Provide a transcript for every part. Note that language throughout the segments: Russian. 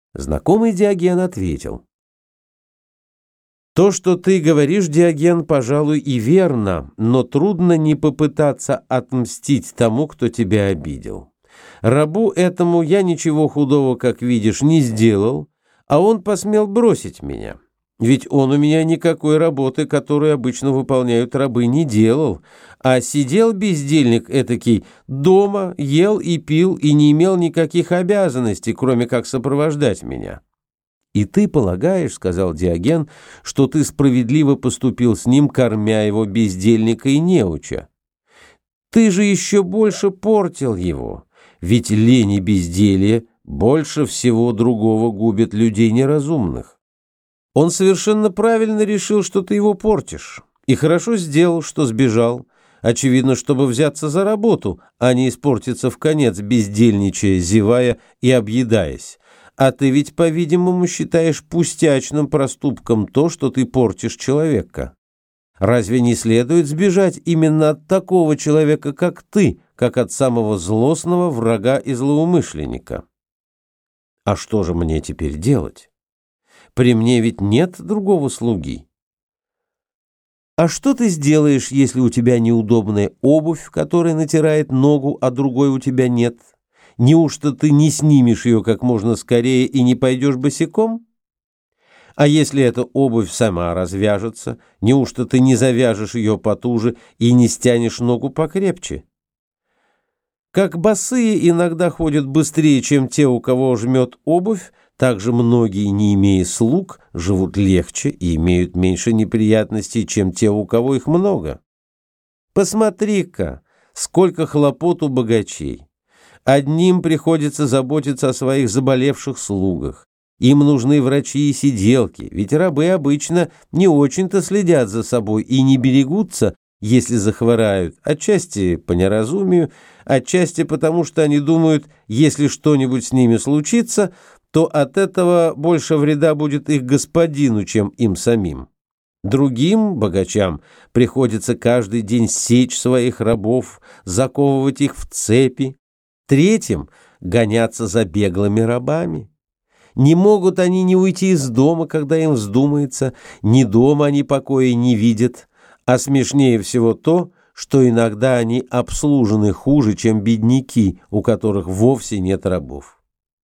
Знакомый Диоген ответил: «То, что ты говоришь, Диоген, пожалуй, и верно, но трудно не попытаться отмстить тому, кто тебя обидел. Рабу этому я ничего худого, как видишь, не сделал, а он посмел бросить меня. Ведь он у меня никакой работы, которую обычно выполняют рабы, не делал, а сидел бездельник этакий дома, ел и пил, и не имел никаких обязанностей, кроме как сопровождать меня». «И ты полагаешь, — сказал Диоген, — что ты справедливо поступил с ним, кормя его бездельника и неуча? Ты же еще больше портил его, ведь лень и безделье больше всего другого губят людей неразумных. Он совершенно правильно решил, что ты его портишь, и хорошо сделал, что сбежал, очевидно, чтобы взяться за работу, а не испортиться вконец, бездельничая, зевая и объедаясь. А ты ведь, по-видимому, считаешь пустячным проступком то, что ты портишь человека. Разве не следует сбежать именно от такого человека, как ты, как от самого злостного врага и злоумышленника? А что же мне теперь делать? При мне ведь нет другого слуги. А что ты сделаешь, если у тебя неудобная обувь, которая натирает ногу, а другой у тебя нет? Неужто ты не снимешь ее как можно скорее и не пойдешь босиком? А если эта обувь сама развяжется, неужто ты не завяжешь ее потуже и не стянешь ногу покрепче? Как босые иногда ходят быстрее, чем те, у кого жмет обувь, так же многие, не имея слуг, живут легче и имеют меньше неприятностей, чем те, у кого их много. Посмотри-ка, сколько хлопот у богачей. Одним приходится заботиться о своих заболевших слугах. Им нужны врачи и сиделки, ведь рабы обычно не очень-то следят за собой и не берегутся, если захворают, отчасти по неразумию, отчасти потому, что они думают, если что-нибудь с ними случится, то от этого больше вреда будет их господину, чем им самим. Другим богачам приходится каждый день сечь своих рабов, заковывать их в цепи. Третьим — гоняться за беглыми рабами. Не могут они ни уйти из дома, когда им вздумается, ни дома они покоя не видят, а смешнее всего то, что иногда они обслужены хуже, чем бедняки, у которых вовсе нет рабов.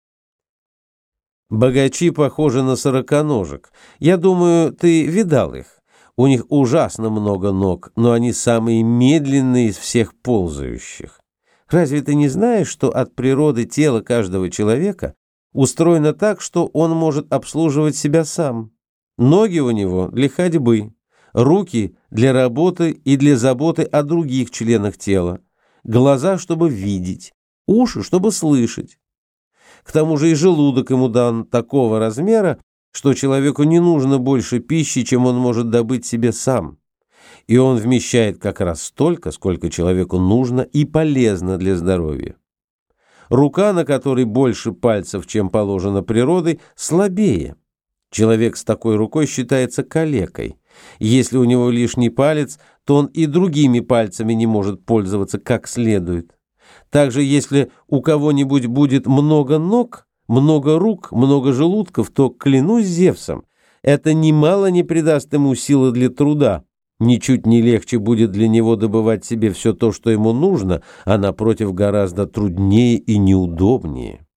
Богачи похожи на сороконожек. Я думаю, ты видал их. У них ужасно много ног, но они самые медленные из всех ползающих. Разве ты не знаешь, что от природы тело каждого человека устроено так, что он может обслуживать себя сам? Ноги у него для ходьбы, руки для работы и для заботы о других членах тела, глаза, чтобы видеть, уши, чтобы слышать. К тому же и желудок ему дан такого размера, что человеку не нужно больше пищи, чем он может добыть себе сам. И он вмещает как раз столько, сколько человеку нужно и полезно для здоровья. Рука, на которой больше пальцев, чем положено природой, слабее. Человек с такой рукой считается калекой. Если у него лишний палец, то он и другими пальцами не может пользоваться как следует. Также, если у кого-нибудь будет много ног, много рук, много желудков, то, клянусь Зевсом, это немало не придаст ему силы для труда. Ничуть не легче будет для него добывать себе все то, что ему нужно, а, напротив, гораздо труднее и неудобнее.